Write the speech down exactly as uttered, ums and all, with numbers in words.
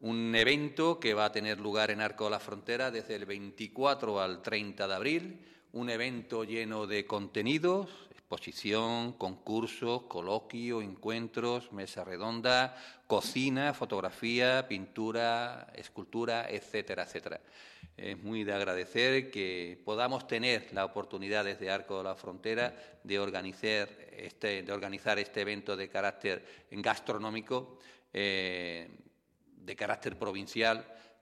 Un evento que va a tener lugar en Arco de la Frontera desde el veinticuatro al treinta de abril, un evento lleno de contenidos, exposición, concursos, coloquio, encuentros, mesa redonda, cocina, fotografía, pintura, escultura, etcétera, etcétera. Es muy de agradecer que podamos tener la oportunidad desde Arco de la Frontera de organizar este, de organizar este evento de carácter gastronómico, eh, de carácter provincial,